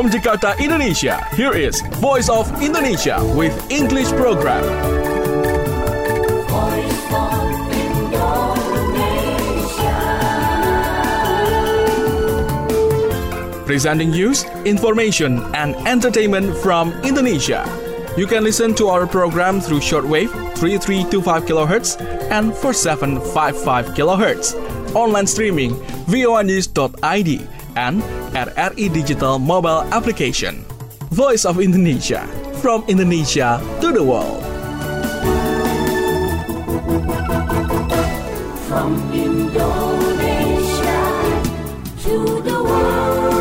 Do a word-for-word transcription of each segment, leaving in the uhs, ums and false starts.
From Jakarta, Indonesia, here is Voice of Indonesia with English program. Voice of Indonesia. Presenting news, information, and entertainment from Indonesia. You can listen to our program through shortwave three three two five kilohertz and four seven five five kilohertz. Online streaming v o a news dot i d and at R I Digital mobile application. Voice of Indonesia, from Indonesia to the world. From Indonesia to the world.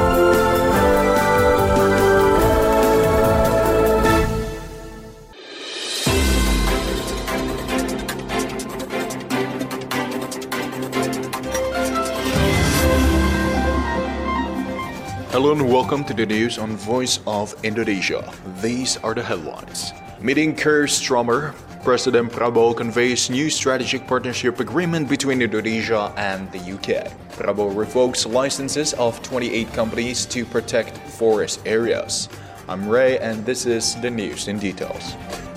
Hello and welcome to the news on Voice of Indonesia. These are the headlines. Meeting Keir Starmer, President Prabowo conveys new strategic partnership agreement between Indonesia and the U K. Prabowo revokes licenses of twenty-eight companies to protect forest areas. I'm Ray and this is the news in details.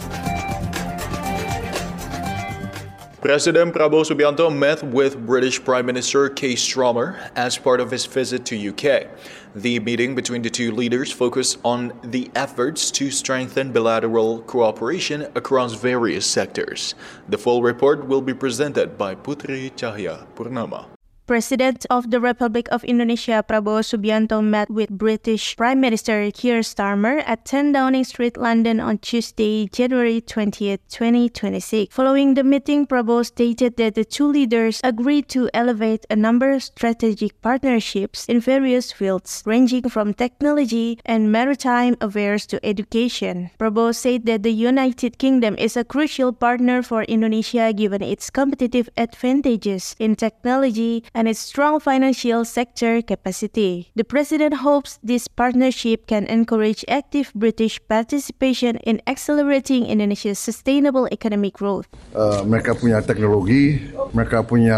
President Prabowo Subianto met with British Prime Minister Keir Starmer as part of his visit to U K. The meeting between the two leaders focused on the efforts to strengthen bilateral cooperation across various sectors. The full report will be presented by Putri Cahya Purnama. President of the Republic of Indonesia Prabowo Subianto met with British Prime Minister Keir Starmer at ten Downing Street, London on Tuesday, January twentieth, twenty twenty-six. Following the meeting, Prabowo stated that the two leaders agreed to elevate a number of strategic partnerships in various fields, ranging from technology and maritime affairs to education. Prabowo said that the United Kingdom is a crucial partner for Indonesia given its competitive advantages in technology and its strong financial sector capacity. The President hopes this partnership can encourage active British participation in accelerating Indonesia's sustainable economic growth. Uh, mereka punya teknologi, mereka punya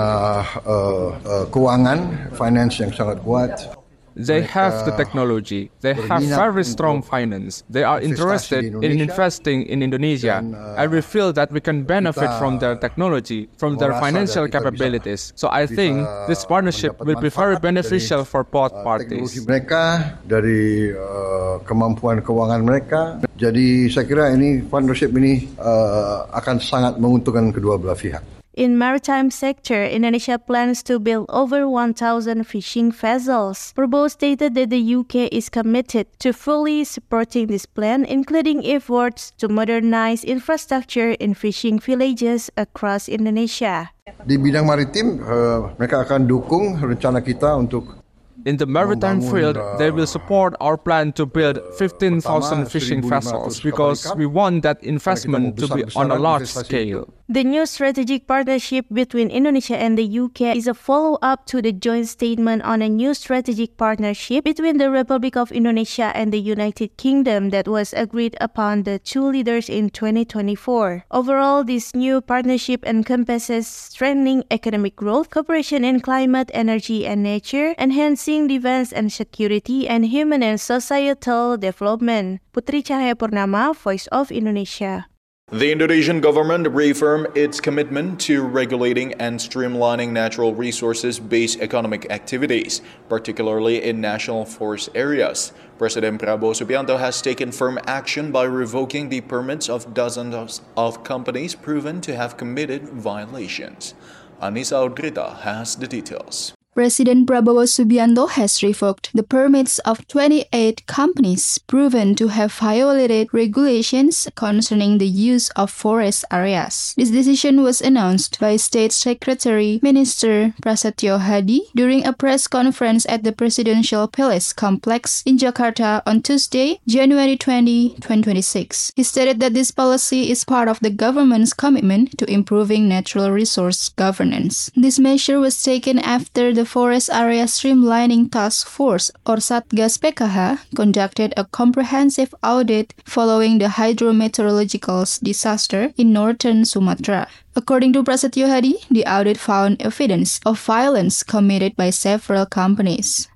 uh, uh, keuangan, finance yang sangat kuat. They have the technology, they have very strong finance, they are interested in investing in Indonesia, and we feel that we can benefit from their technology, from their financial capabilities. So I think this partnership will be very beneficial for both parties. Mereka dari uh, kemampuan keuangan mereka, jadi saya kira ini partnership ini uh, akan sangat menguntungkan kedua belah pihak. In maritime sector, Indonesia plans to build over one thousand fishing vessels. Prabowo stated that the U K is committed to fully supporting this plan, including efforts to modernize infrastructure in fishing villages across Indonesia. Di bidang maritim, uh, mereka akan dukung rencana kita untuk In the maritime field, they will support our plan to build fifteen thousand fishing vessels because we want that investment to be on a large scale. The new strategic partnership between Indonesia and the U K is a follow-up to the joint statement on a new strategic partnership between the Republic of Indonesia and the United Kingdom that was agreed upon the two leaders in twenty twenty-four. Overall, this new partnership encompasses strengthening economic growth, cooperation in climate, energy, and nature, enhancing defense and security, and human and societal development. Putri Cahya Purnama, Voice of Indonesia. The Indonesian government reaffirmed its commitment to regulating and streamlining natural resources-based economic activities, particularly in national forest areas. President Prabowo Subianto has taken firm action by revoking the permits of dozens of companies proven to have committed violations. Anissa Audrita has the details. President Prabowo Subianto has revoked the permits of twenty-eight companies proven to have violated regulations concerning the use of forest areas. This decision was announced by State Secretary Minister Prasetyo Hadi during a press conference at the Presidential Palace Complex in Jakarta on Tuesday, January twentieth, twenty twenty-six. He stated that this policy is part of the government's commitment to improving natural resource governance. This measure was taken after the Forest Area Streamlining Task Force, or Satgas P K H, conducted a comprehensive audit following the hydrometeorological disaster in northern Sumatra. According to Prasetyo Hadi, the audit found evidence of violence committed by several companies.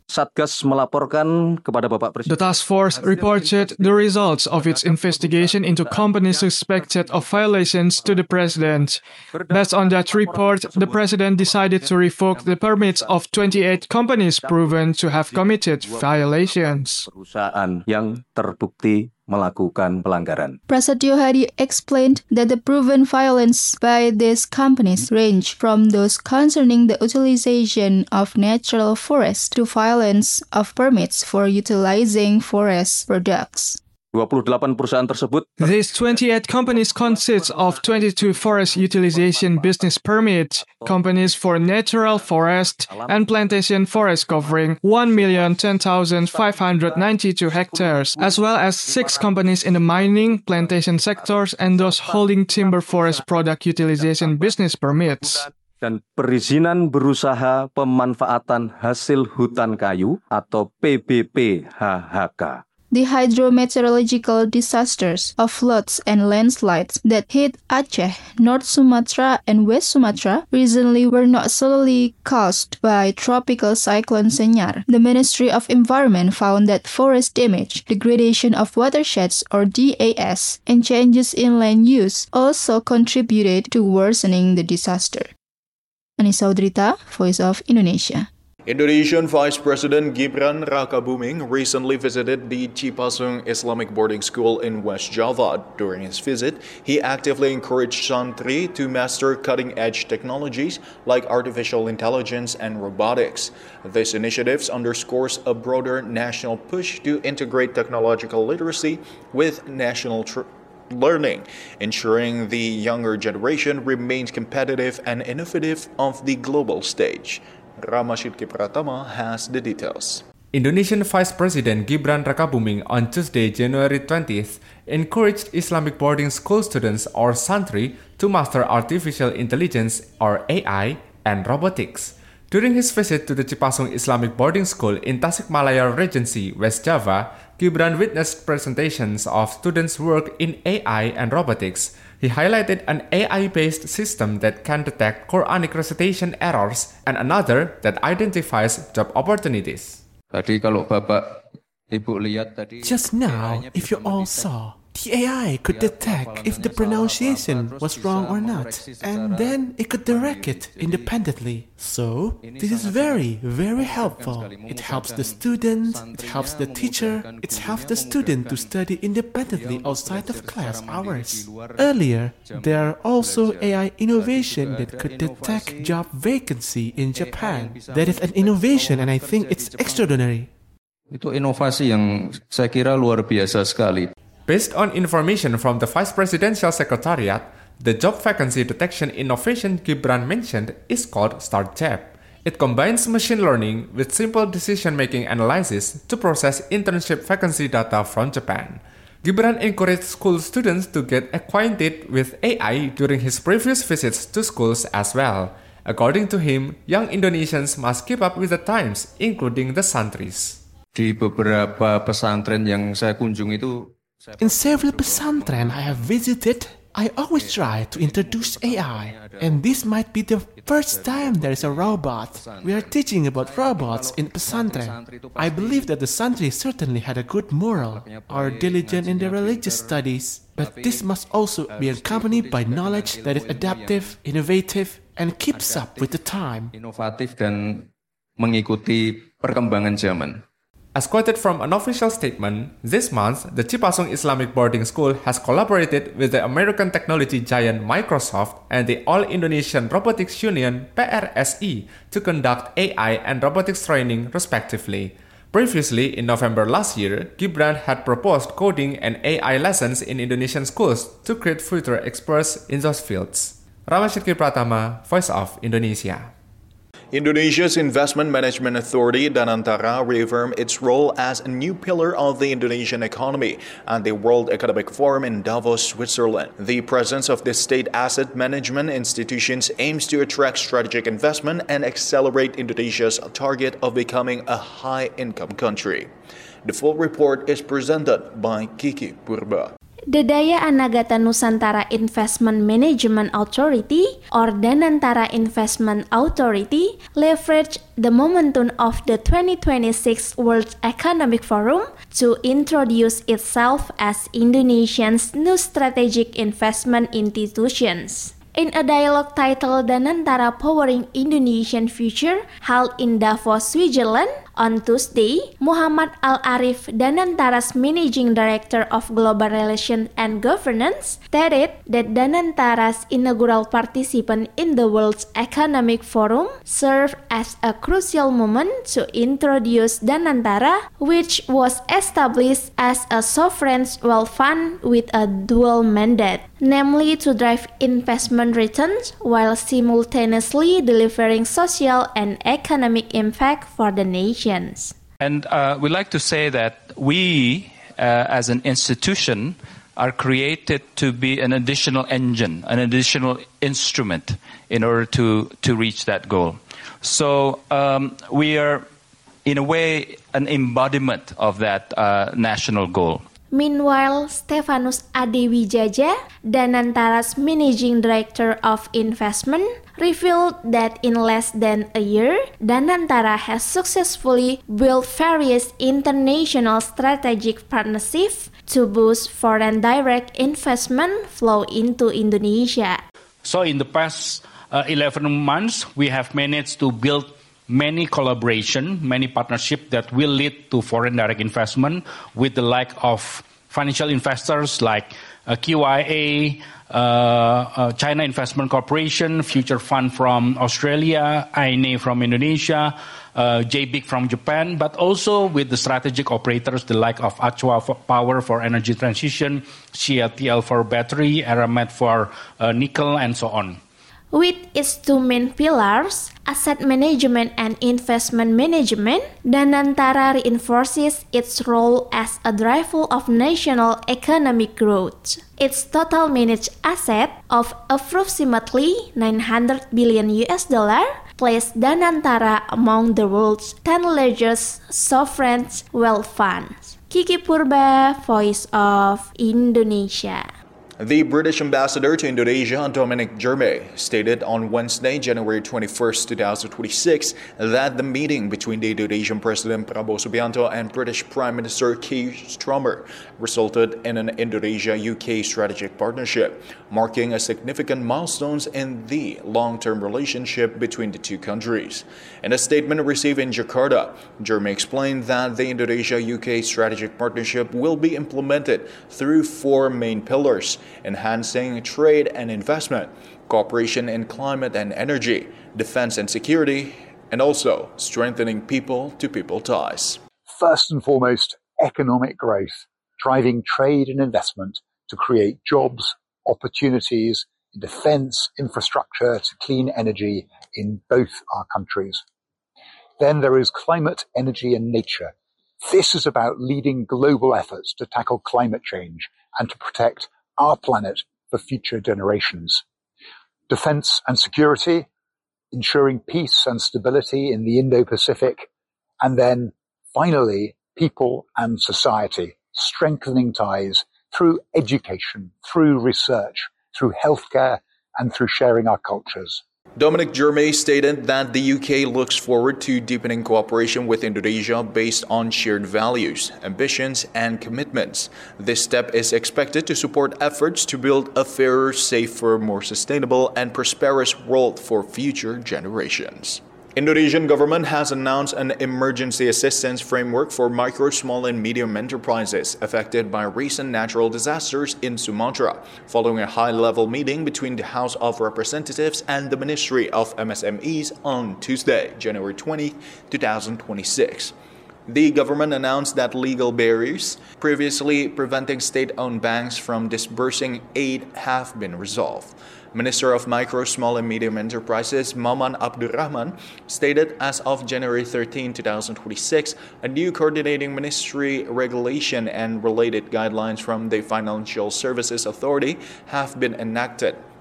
Satgas melaporkan kepada Bapak Presiden. The task force reported the results of its investigation into companies suspected of violations to the president. Based on that report, the president decided to revoke the permits of twenty-eight companies proven to have committed violations. Perusahaan yang terbukti melakukan pelanggaran. Prasetyo Hadi explained that the proven violations by these companies range from those concerning the utilization of natural forests to violence of permits for utilizing forest products. dua puluh delapan perusahaan tersebut. These twenty-eight companies consist of twenty-two forest utilization business permits, companies for natural forest and plantation forest covering one million ten thousand five hundred ninety-two hectares, as well as six companies in the mining, plantation sectors and those holding timber forest product utilization business permits. Dan perizinan berusaha pemanfaatan hasil hutan kayu atau P B P H H K. The hydrometeorological disasters of floods and landslides that hit Aceh, North Sumatra, and West Sumatra recently were not solely caused by tropical cyclone Senyar. The Ministry of Environment found that forest damage, degradation of watersheds or D A S, and changes in land use also contributed to worsening the disaster. Anissa Udrita, Voice of Indonesia. Indonesian Vice President Gibran Rakabuming recently visited the Cipasung Islamic Boarding School in West Java. During his visit, he actively encouraged santri to master cutting-edge technologies like artificial intelligence and robotics. This initiative underscores a broader national push to integrate technological literacy with national tr- learning, ensuring the younger generation remains competitive and innovative on the global stage. Ramashidki Pratama has the details. Indonesian Vice President Gibran Rakabuming on Tuesday, January twentieth, encouraged Islamic boarding school students or santri to master artificial intelligence or A I and robotics. During his visit to the Cipasung Islamic Boarding School in Tasikmalaya Regency, West Java, Gibran witnessed presentations of students' work in A I and robotics. He highlighted an A I-based system that can detect Quranic recitation errors and another that identifies job opportunities. Tadi kalau Bapak Ibu lihat tadi. Just now, if you all saw, the A I could detect if the pronunciation was wrong or not, and then it could direct it independently. So, this is very, very helpful. It helps the student, it helps the teacher, it helps the student to study independently outside of class hours. Earlier, there are also A I innovation that could detect job vacancy in Japan. That is an innovation and I think it's extraordinary. Itu inovasi yang saya kira luar biasa sekali. Based on information from the Vice Presidential Secretariat, the job vacancy detection innovation Gibran mentioned is called StartJab. It combines machine learning with simple decision-making analysis to process internship vacancy data from Japan. Gibran encouraged school students to get acquainted with A I during his previous visits to schools as well. According to him, young Indonesians must keep up with the times, including the santris. Di beberapa pesantren yang saya kunjungi itu, in several pesantren I have visited, I always try to introduce A I, and this might be the first time there is a robot. We are teaching about robots in pesantren. I believe that the santri certainly had a good moral, are diligent in their religious studies, but this must also be accompanied by knowledge that is adaptive, innovative, and keeps up with the time. Inovatif dan mengikuti perkembangan zaman. As quoted from an official statement, this month, the Cipasung Islamic Boarding School has collaborated with the American technology giant Microsoft and the All-Indonesian Robotics Union P R S I to conduct A I and robotics training respectively. Previously, in November last year, Gibran had proposed coding and A I lessons in Indonesian schools to create future experts in those fields. Ramashidki Pratama, Voice of Indonesia. Indonesia's Investment Management Authority, Danantara, reaffirmed its role as a new pillar of the Indonesian economy at the World Economic Forum in Davos, Switzerland. The presence of this state asset management institutions aims to attract strategic investment and accelerate Indonesia's target of becoming a high-income country. The full report is presented by Kiki Purba. The Daya Anagata Nusantara Investment Management Authority, or Danantara Investment Authority, leveraged the momentum of the twenty twenty-six World Economic Forum to introduce itself as Indonesia's new strategic investment institutions. In a dialogue titled Danantara Powering Indonesian Future, held in Davos, Switzerland, on Tuesday, Muhammad Al-Arif, Danantara's Managing Director of Global Relations and Governance, stated that Danantara's inaugural participation in the World Economic Forum served as a crucial moment to introduce Danantara, which was established as a sovereign wealth fund with a dual mandate, namely to drive investment returns while simultaneously delivering social and economic impact for the nation. And uh, we like to say that we, uh, as an institution, are created to be an additional engine, an additional instrument in order to, to reach that goal. So um, we are, in a way, an embodiment of that uh, national goal. Meanwhile, Stefanus Adewijaja, Danantara's Managing Director of Investment, revealed that in less than a year, Danantara has successfully built various international strategic partnerships to boost foreign direct investment flow into Indonesia. So in the past uh, eleven months, we have managed to build many collaboration, many partnership that will lead to foreign direct investment with the like of financial investors like uh, Q I A, uh, uh, China Investment Corporation, Future Fund from Australia, I N A from Indonesia, uh, J B I C from Japan, but also with the strategic operators the like of Achua Power for energy transition, C A T L for battery, Eramet for uh, nickel, and so on. With its two main pillars, asset management and investment management, Danantara reinforces its role as a driver of national economic growth. Its total managed asset of approximately nine hundred billion U S dollar placed Danantara among the world's ten largest sovereign wealth funds. Kiki Purba, Voice of Indonesia. The British ambassador to Indonesia, Dominic Germay, stated on Wednesday, January twenty-first, twenty twenty-six, that the meeting between the Indonesian President Prabowo Subianto and British Prime Minister Keir Starmer resulted in an Indonesia-U K strategic partnership, marking a significant milestone in the long-term relationship between the two countries. In a statement received in Jakarta, Germay explained that the Indonesia-U K strategic partnership will be implemented through four main pillars: enhancing trade and investment, cooperation in climate and energy, defense and security, and also strengthening people-to-people ties. First and foremost, economic growth, driving trade and investment to create jobs, opportunities in defense, infrastructure, to clean energy in both our countries. Then there is climate, energy, and nature. This is about leading global efforts to tackle climate change and to protect our planet for future generations. Defense and security, ensuring peace and stability in the Indo-Pacific, and then finally, people and society, strengthening ties through education, through research, through healthcare, and through sharing our cultures. Dominic Germay stated that the U K looks forward to deepening cooperation with Indonesia based on shared values, ambitions, and commitments. This step is expected to support efforts to build a fairer, safer, more sustainable, and prosperous world for future generations. Indonesian government has announced an emergency assistance framework for micro, small, and medium enterprises affected by recent natural disasters in Sumatra, following a high-level meeting between the House of Representatives and the Ministry of M S M Es on Tuesday, January twentieth, twenty twenty-six. The government announced that legal barriers previously preventing state-owned banks from disbursing aid have been resolved. Minister of Micro, Small and Medium Enterprises Maman Abdurrahman stated as of January thirteenth, twenty twenty-six, a new coordinating ministry regulation and related guidelines from the Financial Services Authority have been enacted.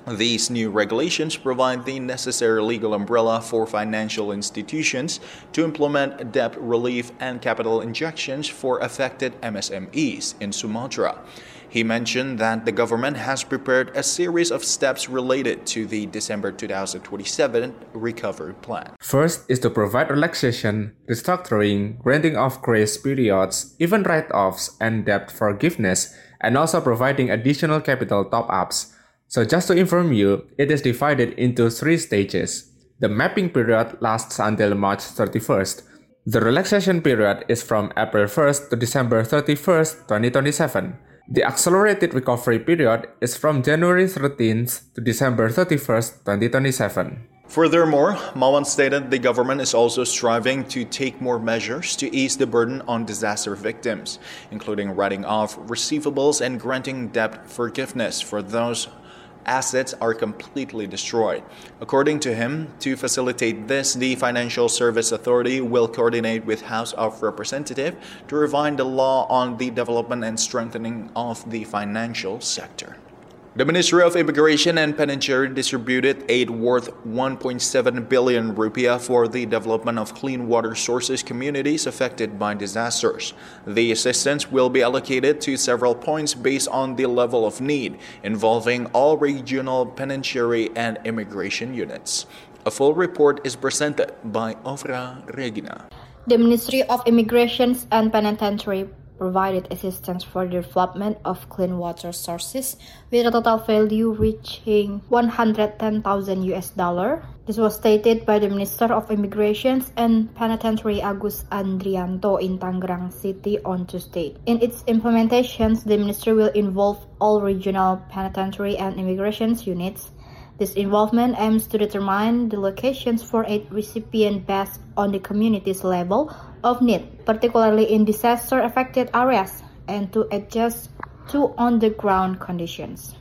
These new regulations provide the necessary legal umbrella for financial institutions to implement debt relief and capital injections for affected M S M Es in Sumatra. He mentioned that the government has prepared a series of steps related to the December twenty twenty-seven recovery plan. First is to provide relaxation, restructuring, granting of grace periods, even write-offs, and debt forgiveness, and also providing additional capital top-ups. So just to inform you, it is divided into three stages. The mapping period lasts until March thirty-first. The relaxation period is from April first to December thirty-first, twenty twenty-seven. The accelerated recovery period is from January thirteenth to December thirty-first, twenty twenty-seven. Furthermore, Mawan stated the government is also striving to take more measures to ease the burden on disaster victims, including writing off receivables and granting debt forgiveness for those assets are completely destroyed. According to him, to facilitate this, the Financial Service Authority will coordinate with House of Representatives to refine the law on the development and strengthening of the financial sector. The Ministry of Immigration and Penitentiary distributed aid worth one point seven billion rupiah for the development of clean water sources communities affected by disasters. The assistance will be allocated to several points based on the level of need, involving all regional penitentiary and immigration units. A full report is presented by Ofra Regina. The Ministry of Immigration and Penitentiary provided assistance for the development of clean water sources with a total value reaching one hundred ten thousand U S dollar. This was stated by the Minister of Immigration and Penitentiary Agus Andrianto in Tangerang City on Tuesday. In its implementations, the ministry will involve all regional penitentiary and immigration units. This involvement aims to determine the locations for aid recipient based on the community's level of need, particularly in disaster-affected areas, and to adjust to on-the-ground conditions.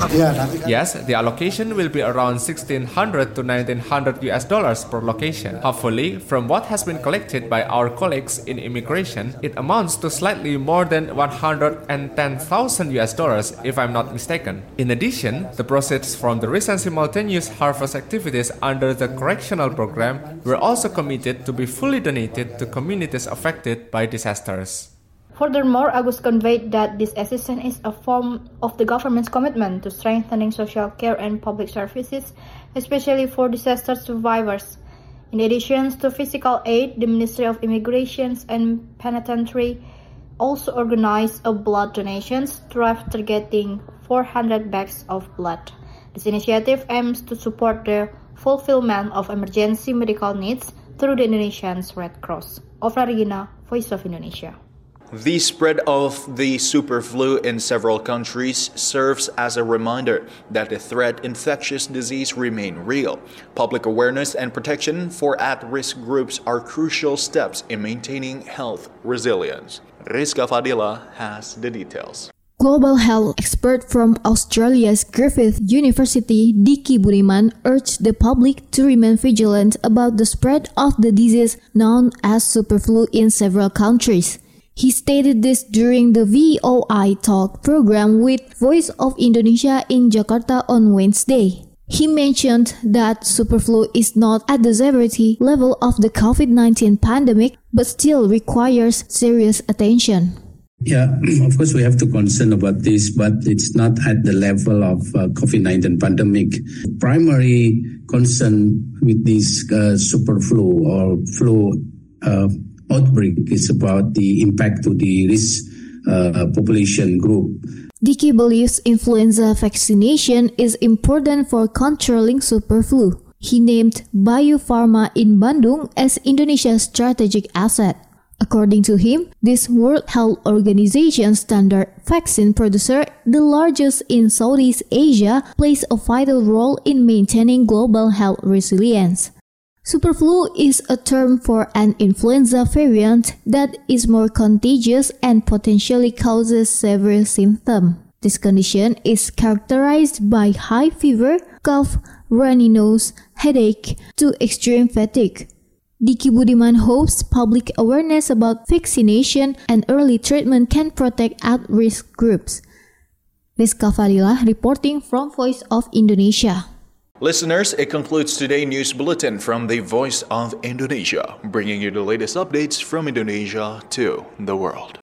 Yes, the allocation will be around sixteen hundred to nineteen hundred U S dollars per location. Hopefully, from what has been collected by our colleagues in immigration, it amounts to slightly more than one hundred ten thousand U S dollars if I'm not mistaken. In addition, the proceeds from the recent simultaneous harvest activities under the correctional program were also committed to be fully donated to communities affected by disasters. Furthermore, Agus conveyed that this assistance is a form of the government's commitment to strengthening social care and public services, especially for disaster survivors. In addition to physical aid, the Ministry of Immigration and Penitentiary also organized a blood donations drive targeting four hundred bags of blood. This initiative aims to support the fulfillment of emergency medical needs through the Indonesian Red Cross. Ofra Regina, Voice of Indonesia. The spread of the super flu in several countries serves as a reminder that the threat infectious disease remain real. Public awareness and protection for at-risk groups are crucial steps in maintaining health resilience. Rizka Fadila has the details. Global health expert from Australia's Griffith University, Diki Budiman, urged the public to remain vigilant about the spread of the disease known as superflu in several countries. He stated this during the V O I Talk program with Voice of Indonesia in Jakarta on Wednesday. He mentioned that superflu is not at the severity level of the COVID nineteen pandemic, but still requires serious attention. Yeah, of course we have to concern about this, but it's not at the level of uh, COVID nineteen pandemic. Primary concern with this uh, superflu or flu uh, outbreak is about the impact to the risk uh, population group. Diki believes influenza vaccination is important for controlling superflu. He named Bio Farma in Bandung as Indonesia's strategic asset. According to him, this World Health Organization standard vaccine producer, the largest in Southeast Asia, plays a vital role in maintaining global health resilience. Superflu is a term for an influenza variant that is more contagious and potentially causes severe symptoms. This condition is characterized by high fever, cough, runny nose, headache, to extreme fatigue. Diki Budiman hopes public awareness about vaccination and early treatment can protect at-risk groups. Rizka Fadilah reporting from Voice of Indonesia. Listeners, it concludes today's news bulletin from the Voice of Indonesia, bringing you the latest updates from Indonesia to the world.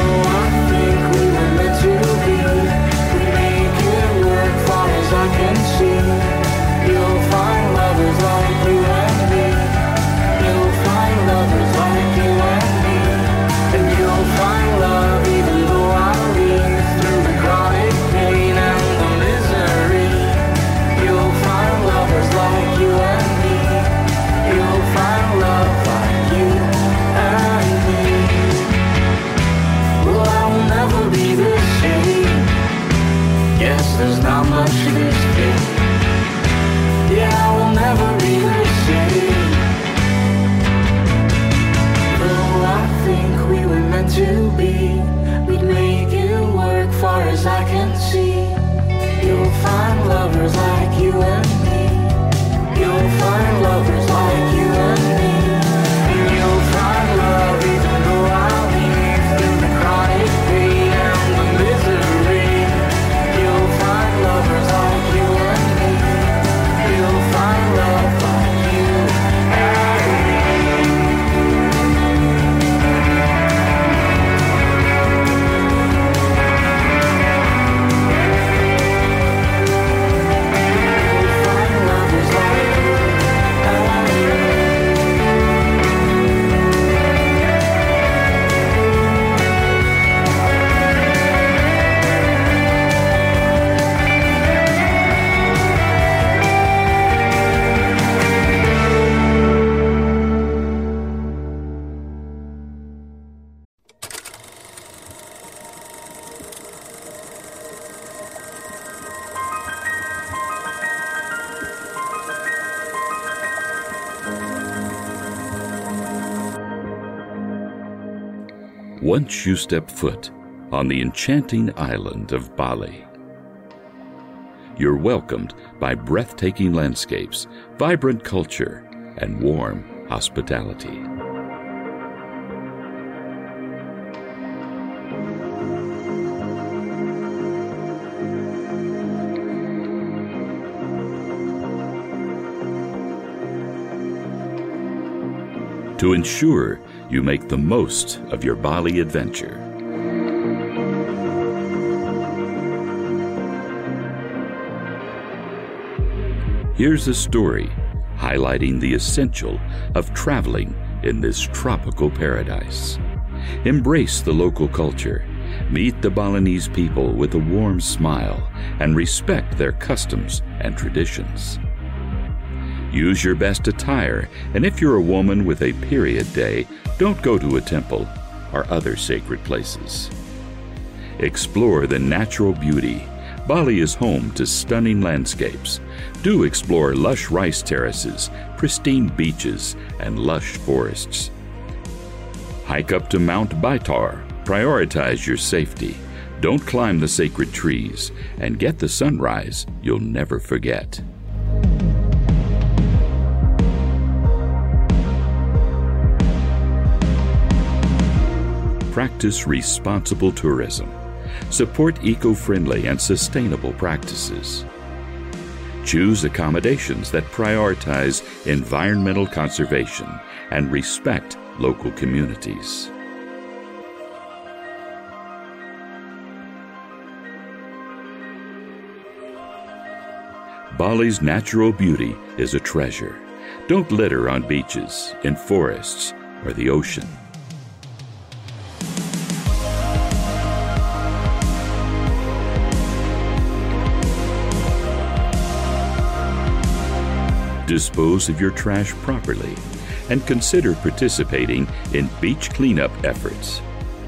can once you step foot on the enchanting island of Bali. You're welcomed by breathtaking landscapes, vibrant culture, and warm hospitality. To ensure you make the most of your Bali adventure, here's a story highlighting the essential of traveling in this tropical paradise. Embrace the local culture, meet the Balinese people with a warm smile, and respect their customs and traditions. Use your best attire, and if you're a woman with a period day, don't go to a temple or other sacred places. Explore the natural beauty. Bali is home to stunning landscapes. Do explore lush rice terraces, pristine beaches, and lush forests. Hike up to Mount Baitar. Prioritize your safety. Don't climb the sacred trees, and get the sunrise you'll never forget. Practice responsible tourism. Support eco-friendly and sustainable practices. Choose accommodations that prioritize environmental conservation and respect local communities. Bali's natural beauty is a treasure. Don't litter on beaches, in forests, or the ocean. Dispose of your trash properly, and consider participating in beach cleanup efforts.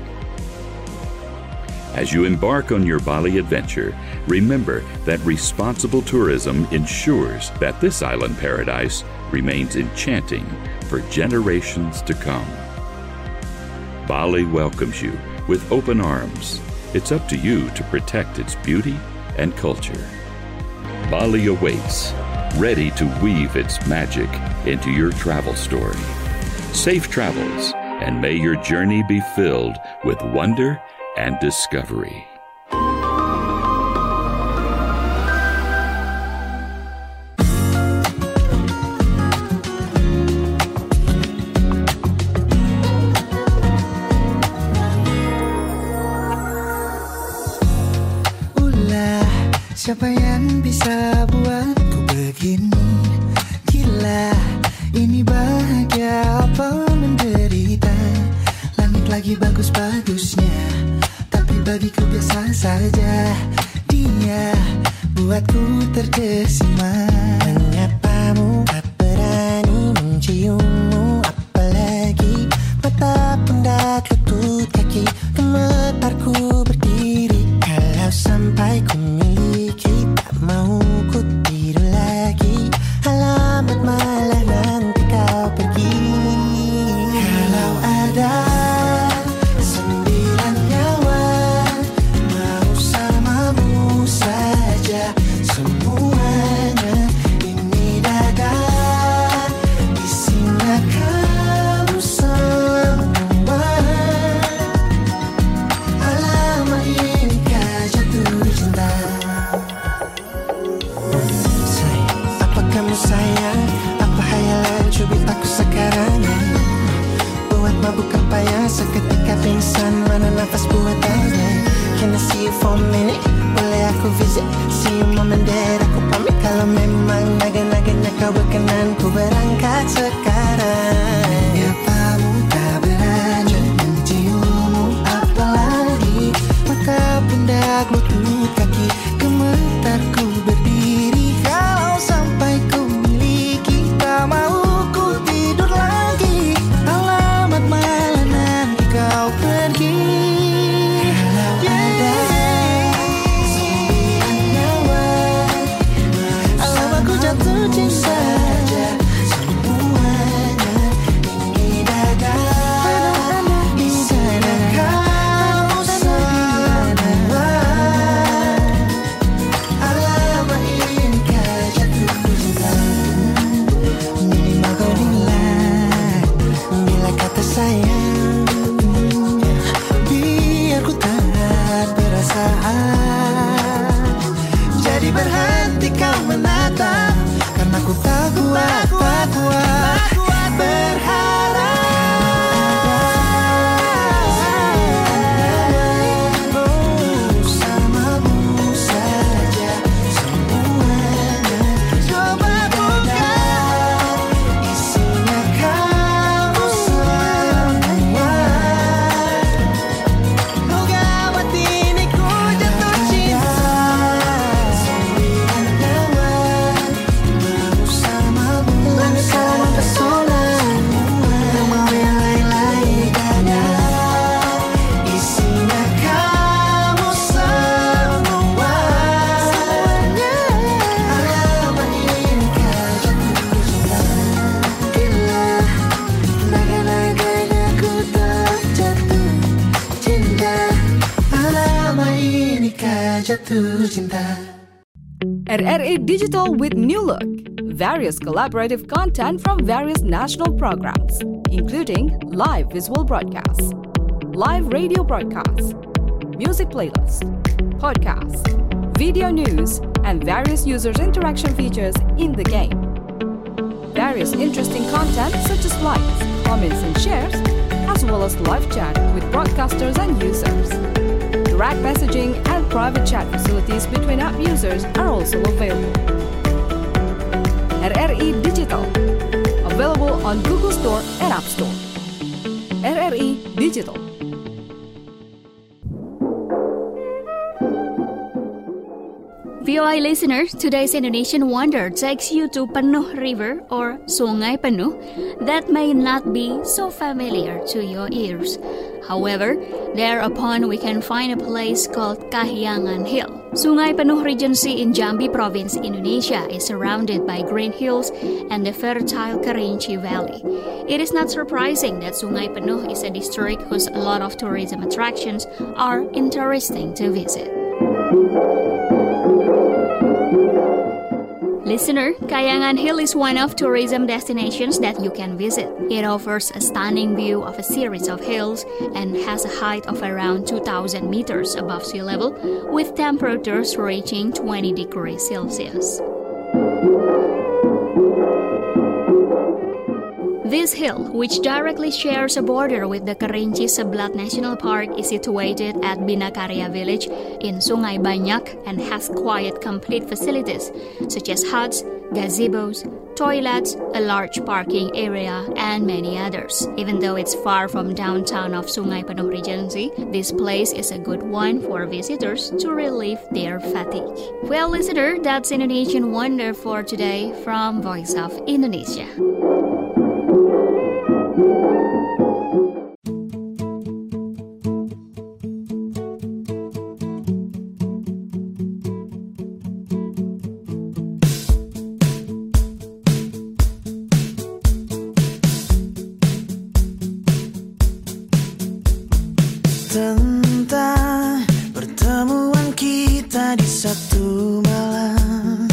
As you embark on your Bali adventure, remember that responsible tourism ensures that this island paradise remains enchanting for generations to come. Bali welcomes you with open arms. It's up to you to protect its beauty and culture. Bali awaits, ready to weave its magic into your travel story. Safe travels, and may your journey be filled with wonder and discovery. Ulah, siapa yang bisa buatku begini? Gila, ini bahagia apa menderita? Langit lagi bagus-bagusnya, tapi bagiku biasa saja. Dia buatku terkesima. Menyapamu, tak berani menciummu, apalagi mata pun tak lutut kaki. Gemetarku berdiri kalau sampai ku miliki. Tak mau ku tidur lagi, alamat malah nanti kau pergi. Kalau ada sembilan nyawa mau samamu saja, semuanya ini dada isinya kamu semua. Alamat ini kau jatuh cinta. Apa kamu sayang? Apa hayalan cubit aku sekarang? Buat mabuk apa ya? Seketika pingsan, mana nafas buatannya? Can I see you for a minute? Boleh aku visit? See you mom and dad, aku pamit. Kalau memang naga-naganya kau berkenan, ku berangkat sekarang. Menyapamu tak berani menciummu, apalagi mata pundak lutut kaki. Gemetarku berdiri kalau sampai ku miliki. Tak mau ku tidur lagi, alamat malah nanti kau pergi. Kalau ada sembilan nyawa, alamat ku jatuh cinta. Semuanya jatuh cinta. R R I Digital with new look. Various collaborative content from various national programs, including live visual broadcasts, live radio broadcasts, music playlists, podcasts, video news, and various users' interaction features in the game. Various interesting content such as likes, comments, and shares, as well as live chat with broadcasters and users. Direct messaging and private chat facilities between app users are also available. R R I Digital, available on Google Store and App Store. R R I Digital. V O I listeners, today's Indonesian Wonder takes you to Penuh River or Sungai Penuh that may not be so familiar to your ears. However, thereupon we can find a place called Kahyangan Hill. Sungai Penuh Regency in Jambi Province, Indonesia is surrounded by green hills and the fertile Kerinci Valley. It is not surprising that Sungai Penuh is a district whose a lot of tourism attractions are interesting to visit. Listener, Kahyangan Hill is one of tourism destinations that you can visit. It offers a stunning view of a series of hills and has a height of around two thousand meters above sea level, with temperatures reaching twenty degrees Celsius. This hill, which directly shares a border with the Kerinci Seblat National Park, is situated at Binakarya village in Sungai Banyak and has quite complete facilities such as huts, gazebos, toilets, a large parking area, and many others. Even though it's far from downtown of Sungai Penuh Regency, this place is a good one for visitors to relieve their fatigue. Well, listener, that's Indonesian Wonder for today from Voice of Indonesia. Tentang pertemuan kita di satu malam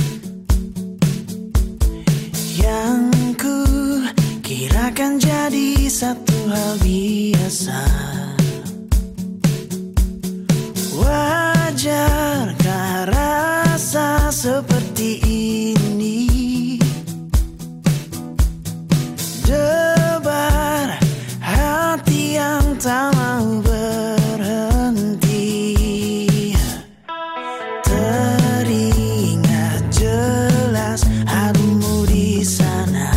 yang ku kirakan jadi satu hal biasa. Wajarkah rasa seperti ini? Debar hati yang tak mau berhenti. Teringat jelas harumu di sana.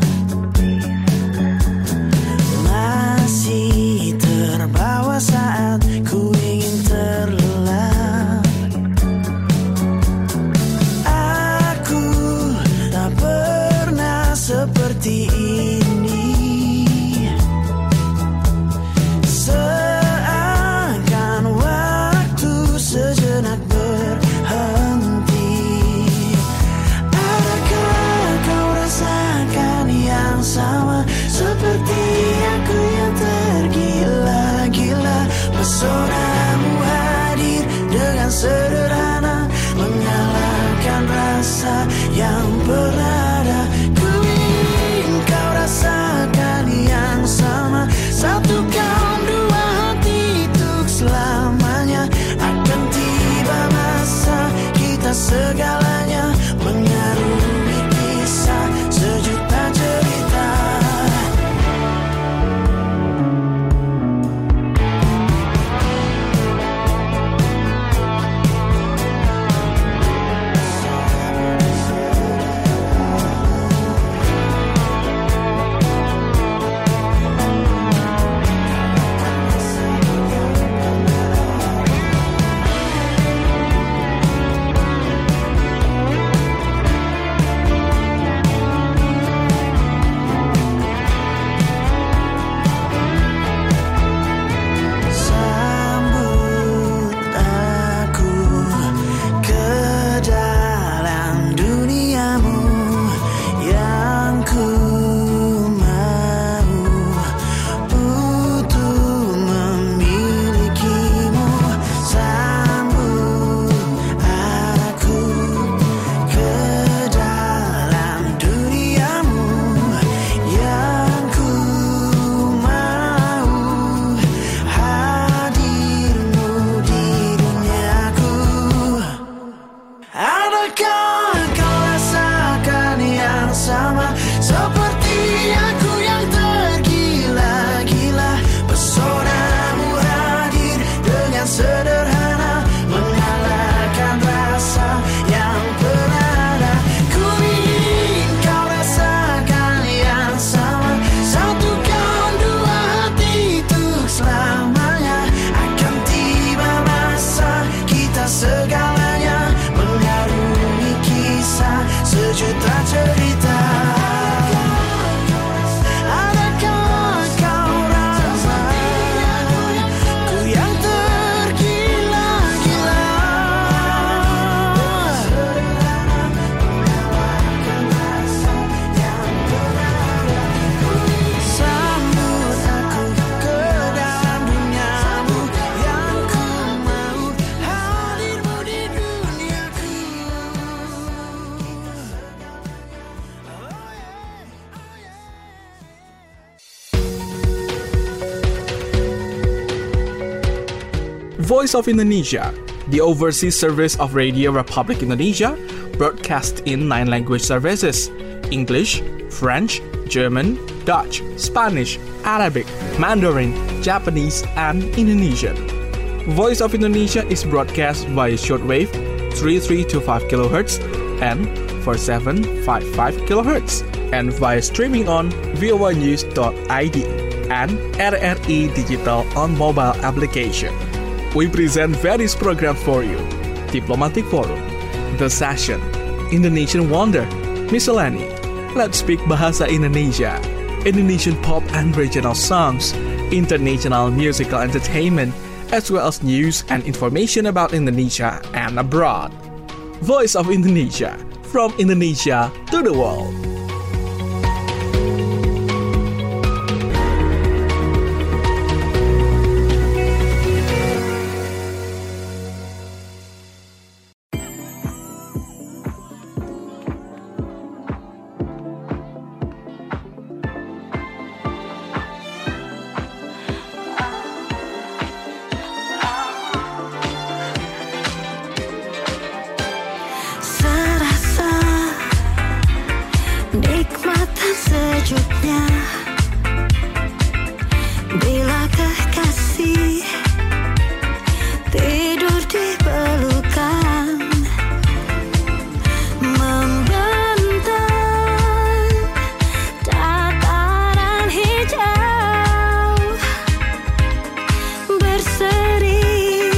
Masih terbawa saat ku ingin terlelap. Aku tak pernah seperti ini. Seakan waktu sejenak berhenti. Adakah kau rasakan yang sama seperti aku yang tergila-gila? Pesonamu hadir dengan sederhana, mengalahkan rasa yang pernah ada. Ku ingin kau rasakan yang sama. Satukan dua hati untuk selamanya. Akan tiba masa kita segalanya mengarungi kisah sejuta cerita. sama, seperti aku yang tergila-gila. Pesonamu hadir dengan sederhana, mengalahkan rasa yang pernah ada. Ku ingin kau rasakan yang sama, satukan dua hati untuk selamanya. Akan tiba masa kita segalanya, mengarungi kisah sejuta cerita. Adakah kau rasa ku yang tergila-gila? Sambut aku ke dalam duniamu, yang ku mau hadirmu di duniaku. Voice of Indonesia, the overseas service of Radio Republic Indonesia, broadcast in nine language services: English, French, German, Dutch, Spanish, Arabic, Mandarin, Japanese, and Indonesian. Voice of Indonesia is broadcast via shortwave three three two five kilohertz and four seven five five kilohertz, and via streaming on voa news dot i d and R R I Digital on mobile application. We present various programs for you: Diplomatic Forum, The Session, Indonesian Wonder, Miscellany, Let's Speak Bahasa Indonesia, Indonesian pop and regional songs, international musical entertainment, as well as news and information about Indonesia and abroad. Voice of Indonesia, from Indonesia to the world. Serasa nikmatan sejuknya bila kekasih tidur di pelukan, membentang dataran hijau berseri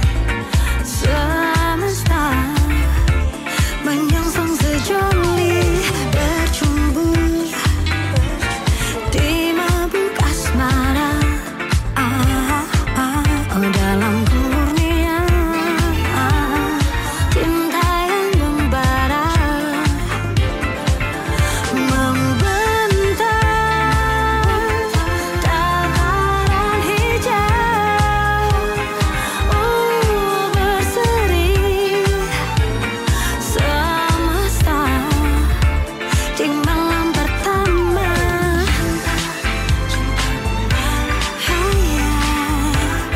semesta menyongsong sejoli bercumbur di mabuk asmara, ah, ah, oh, dalam kemurnian ah, cinta yang membara, membentang dataran hijau oh, berseri semesta di malam pertama. Oh yeah,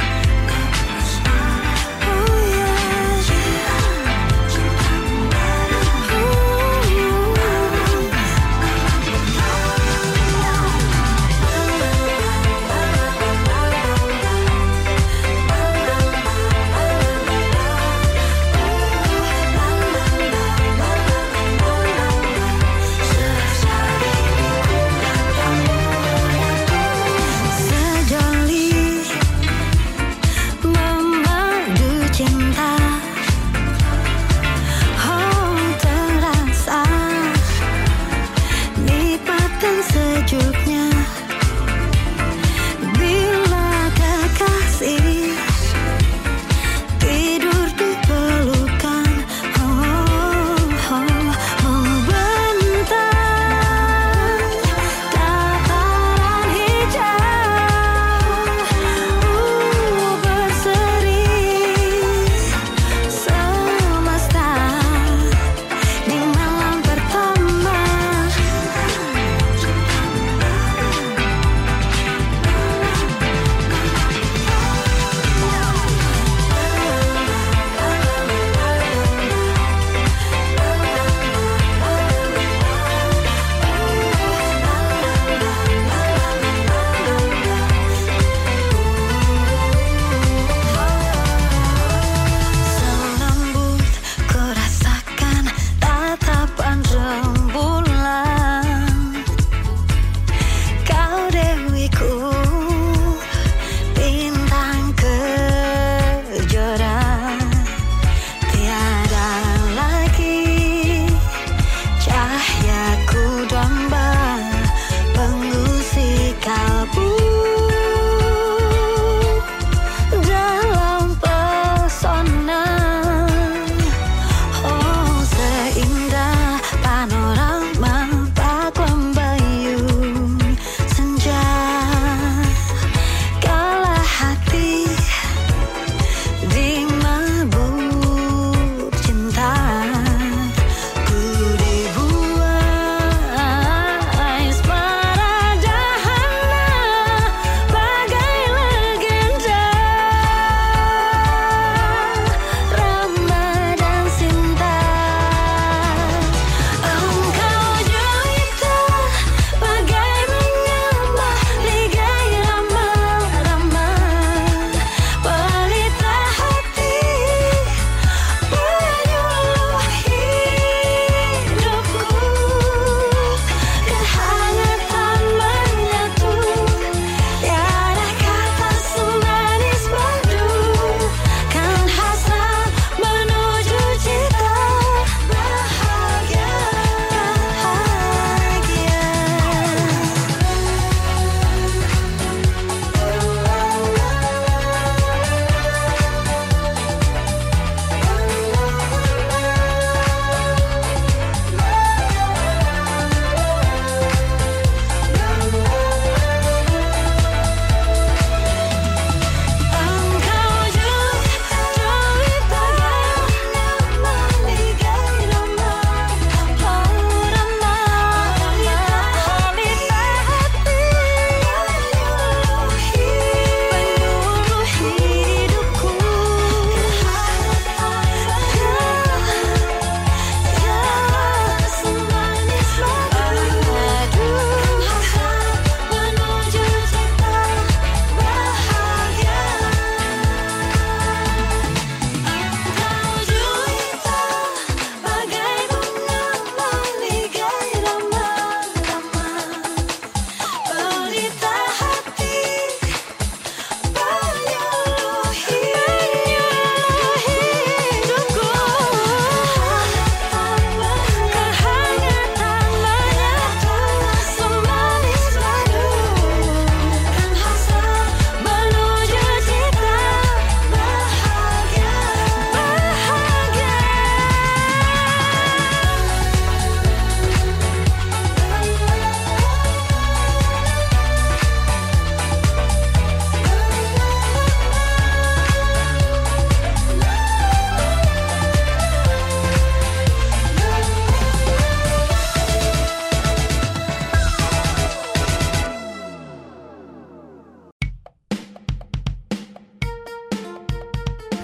oh yeah, sejoli memadu cinta, oh terasa nikmatan sejuknya bila kekasih tidur di pelukan, oh, oh, membentang dataran hijau uh, berseri semesta di malam pertama. Oh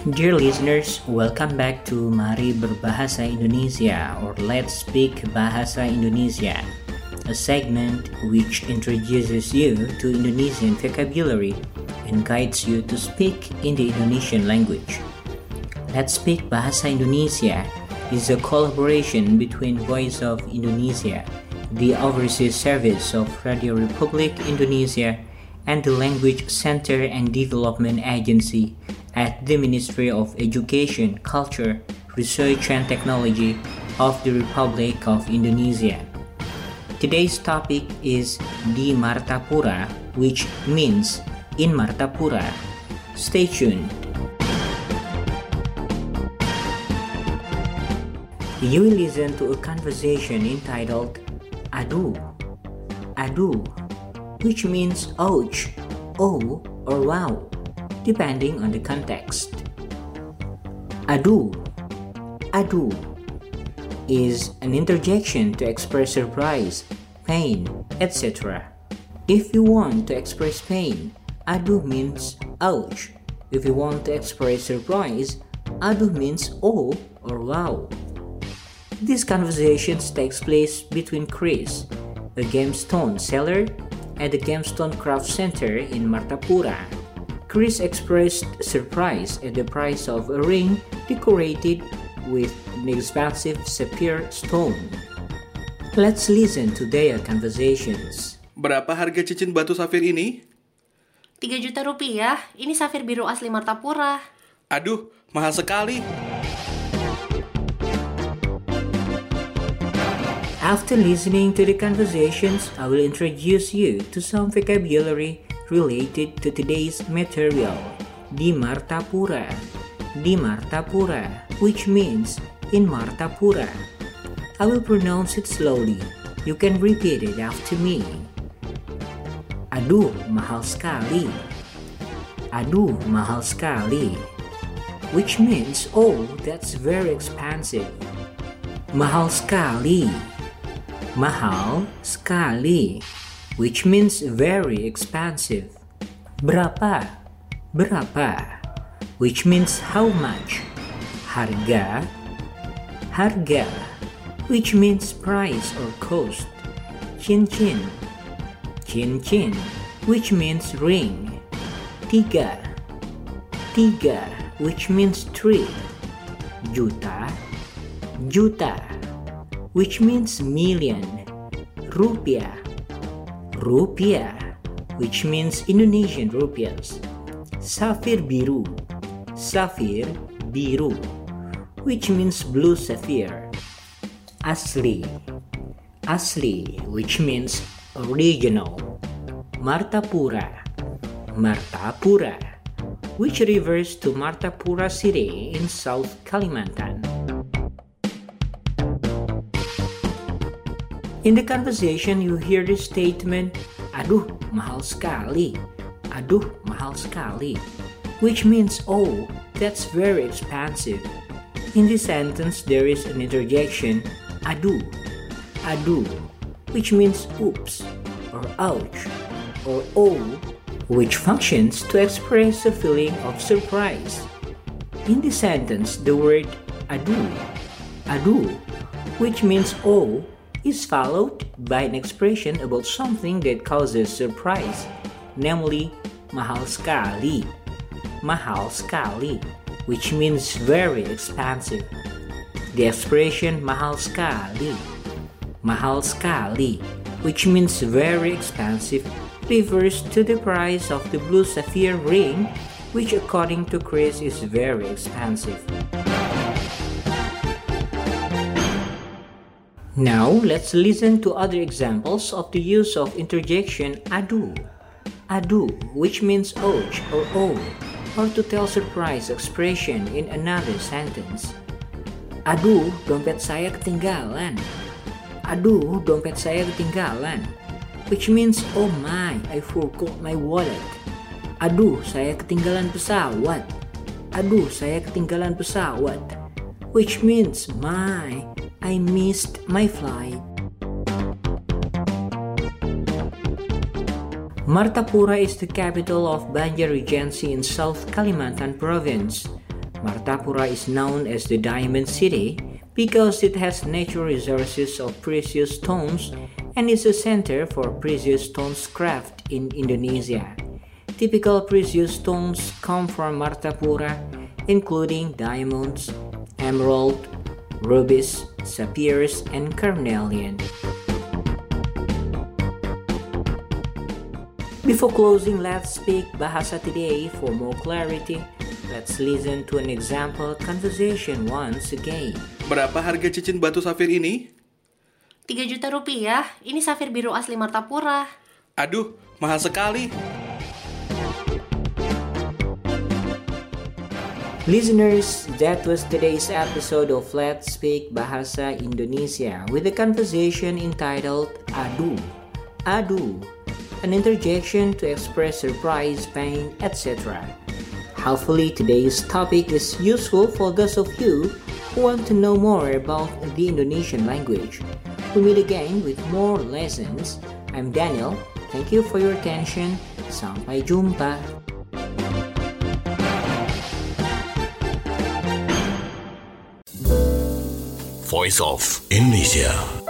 Dear listeners, welcome back to Mari Berbahasa Indonesia or Let's Speak Bahasa Indonesia, a segment which introduces you to Indonesian vocabulary and guides you to speak in the Indonesian language. Let's Speak Bahasa Indonesia is a collaboration between Voice of Indonesia, the Overseas Service of Radio Republik Indonesia, and the Language Center and Development Agency at the Ministry of Education, Culture, Research and Technology of the Republic of Indonesia. Today's topic is Di Martapura, which means in Martapura. Stay tuned. You will listen to a conversation entitled Aduh, Aduh, which means ouch, oh, or wow, depending on the context. Aduh, aduh is an interjection to express surprise, pain, et cetera. If you want to express pain, aduh means ouch. If you want to express surprise, aduh means oh or wow. This conversation takes place between Chris, a gemstone seller, at the Gemstone Craft Center in Martapura. Chris expressed surprise at the price of a ring decorated with an expensive sapphire stone. Let's listen to their conversations. Berapa harga cincin batu safir ini? tiga juta rupiah. Ini safir biru asli Martapura. Aduh, mahal sekali. After listening to the conversations, I will introduce you to some vocabulary related to today's material. Di Martapura. Di Martapura, which means in Martapura. I will pronounce it slowly. You can repeat it after me. Aduh, mahal sekali. Aduh, mahal sekali. Which means, oh, that's very expensive. Mahal sekali. Mahal sekali, which means very expensive. Berapa, berapa, which means how much. Harga, harga, which means price or cost. Cincin, cincin, which means ring. Tiga, tiga, which means three. Juta, juta, which means million. Rupiah, rupiah, which means Indonesian rupiahs. Safir biru, safir biru, which means blue sapphire. Asli, asli, which means original. Martapura, Martapura, which refers to Martapura City in South Kalimantan. In the conversation, you hear the statement, aduh, mahal sekali. Aduh, mahal sekali, which means, oh, that's very expensive. In this sentence, there is an interjection, aduh, aduh, which means oops, or ouch, or oh, which functions to express a feeling of surprise. In this sentence, the word aduh, aduh, which means oh, is followed by an expression about something that causes surprise, namely mahal sekali, mahal sekali, which means very expensive. The expression mahal sekali, mahal sekali, which means very expensive, refers to the price of the blue sapphire ring, which according to Chris is very expensive. Now, let's listen to other examples of the use of interjection aduh. Aduh, which means ouch or oh, or to tell surprise expression in another sentence. Aduh, dompet saya ketinggalan. Aduh, dompet saya ketinggalan, which means oh my, I forgot my wallet. Aduh, saya ketinggalan pesawat. Aduh, saya ketinggalan pesawat, which means my, I missed my flight. Martapura is the capital of Banjar Regency in South Kalimantan Province. Martapura is known as the Diamond City because it has natural resources of precious stones and is a center for precious stones craft in Indonesia. Typical precious stones come from Martapura, including diamonds, emerald, rubies, sapphires, and carnelian. Before closing, let's speak Bahasa today. For more clarity, let's listen to an example conversation once again. Berapa harga cincin batu safir ini? tiga juta rupiah. Ini safir biru asli Martapura. Aduh, mahal sekali. Listeners, that was today's episode of Let's Speak Bahasa Indonesia with a conversation entitled Aduh. Aduh, an interjection to express surprise, pain, et cetera. Hopefully today's topic is useful for those of you who want to know more about the Indonesian language. We meet again with more lessons. I'm Daniel. Thank you for your attention. Sampai jumpa. Voice of Indonesia.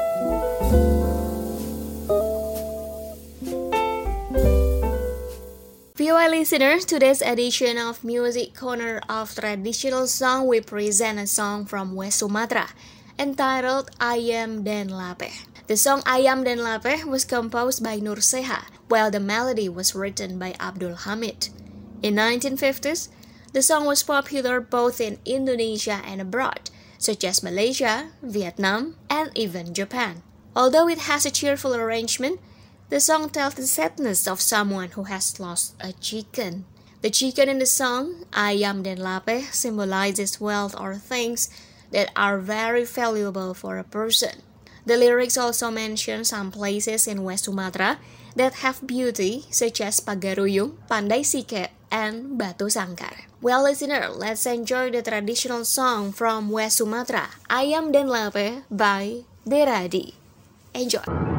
V O I listeners, today's edition of Music Corner of Traditional Song, we present a song from West Sumatra entitled Ayam dan Lapeh. The song Ayam dan Lapeh was composed by Nur Seha, while the melody was written by Abdul Hamid. In nineteen fifties, the song was popular both in Indonesia and abroad, such as Malaysia, Vietnam, and even Japan. Although it has a cheerful arrangement, the song tells the sadness of someone who has lost a chicken. The chicken in the song, Ayam dan Lapeh, symbolizes wealth or things that are very valuable for a person. The lyrics also mention some places in West Sumatra that have beauty, such as Pagaruyung, Pandai Sike, and Batu Sangkar. Well, listener, let's enjoy the traditional song from West Sumatra, Ayam dan Lapeh by Deradi. Enjoy!